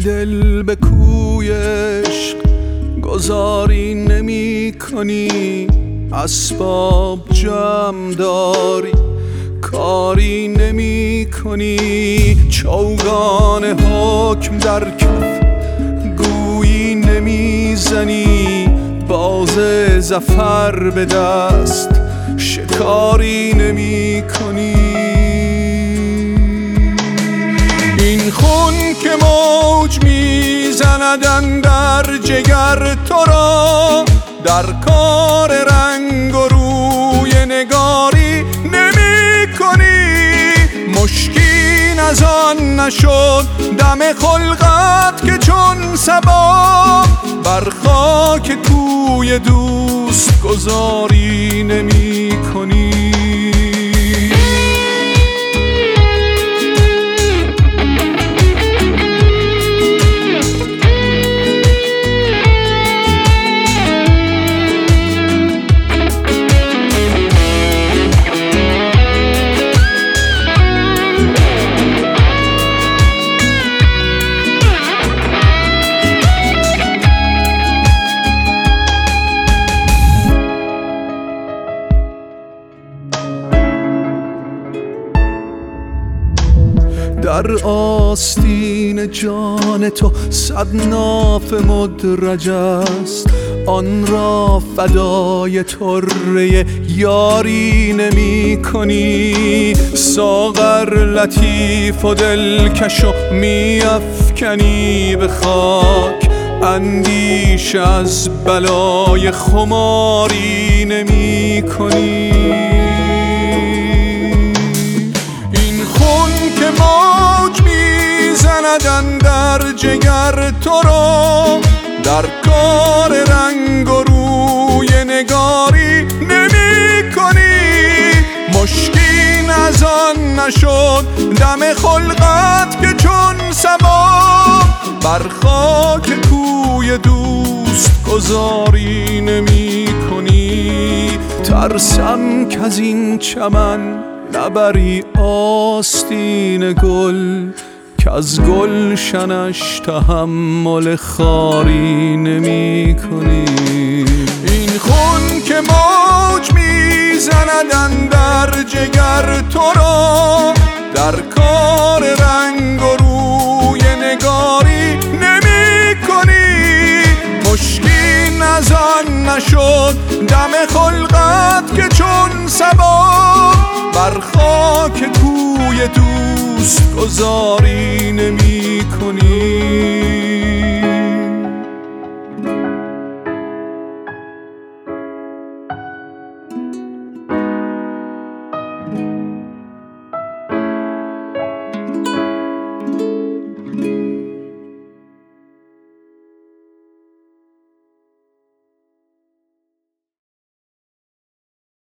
دل به کوی عشق گذاری نمی کنی، اسباب جمع داری کاری نمی کنی، چوگان حکم در کف گویی نمی زنی، باز ظفر به دست شکاری نمی کنی. این خون که موج می زند اندر جگر تو را، در کار رنگ و روی نگاری نمی کنی، مشکین از آن نشد دم خلقت که چون صبا بر خاک کوی دوست گذاری نمی کنی. در آستین جان تو صد ناف مدرج است، آن را فدای طره یاری نمی کنی، ساغر لطیف و دلکش و می افکنی به خاک، اندیش از بلای خماری نمی کنی. این خون که موج می زند اندر جگر تو را، در کار رنگ و روی نگاری نمی کنی، مشکین از آن نشد دم خلقت که چون صبا بر خاک کوی دوست گذاری نمی کنی. ترسم که از این چمن نبری آستین گل، که از گلشنش تحمل خاری نمی کنی. این خون که موج می زند اندر جگر تو را، در کار رنگ و روی نگاری نمی کنی، مشکین از آن نشد دم خلقت که چون صبا بر خاک کوی دوست گذاری نمی کنی.